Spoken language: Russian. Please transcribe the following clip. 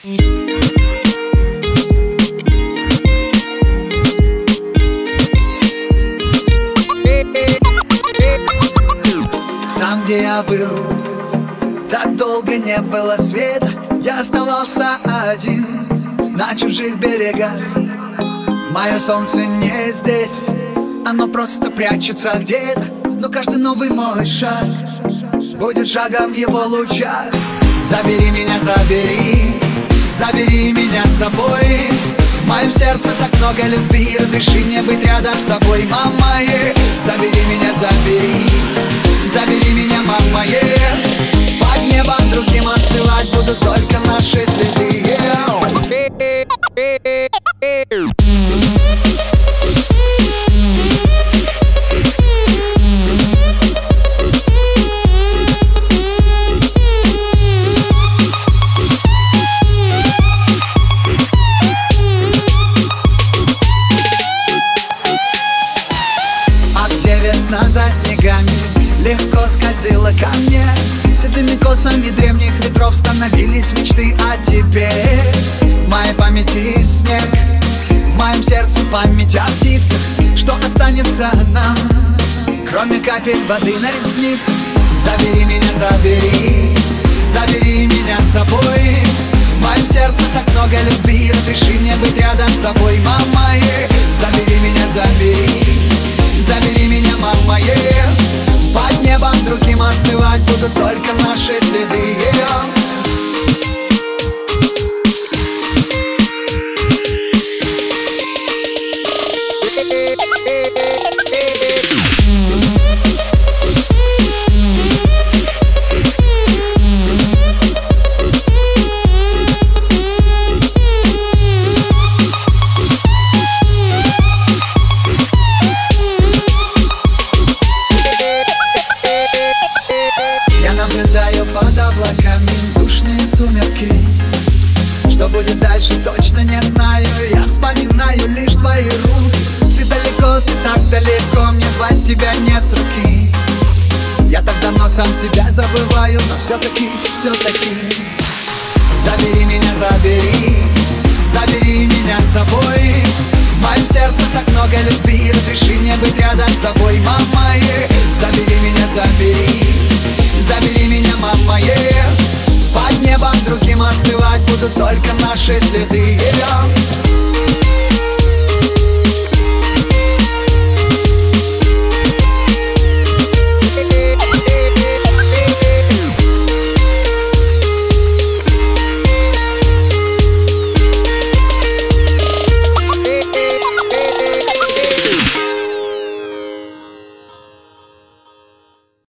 Там, где я был, так долго не было света. Я оставался один на чужих берегах. Мое солнце не здесь, оно просто прячется где-то. Но каждый новый мой шаг будет шагом в его лучах. Забери меня, забери, забери меня с собой. В моем сердце так много любви, разреши мне быть рядом с тобой, мама. Забери меня, забери, забери меня, мама. Под небом другим остывать будут только наши следы. Весна за снегами легко скользила ко мне. Седыми косами древних ветров становились мечты о тебе. В моей памяти снег, в моем сердце память о птицах. Что останется нам, кроме капель воды на ресницах? Забери меня, забери, забери меня с собой. В моем сердце так много любви, разреши мне быть рядом с тобой, мама. Забери меня, забери, забери меня, мама. Под небом другим остывать будут только наши следы. Наблюдаю под облаками душные сумерки. Что будет дальше, точно не знаю. Я вспоминаю лишь твои руки. Ты далеко, ты так далеко, мне звать тебя не с руки. Я так давно сам себя забываю, но все-таки забери меня, забери, забери меня с собой. В моем сердце так много любви, разреши мне быть рядом с тобой, мама. Забери меня, забери, забери меня, мама. Под небом другим остывать будут только наши следы.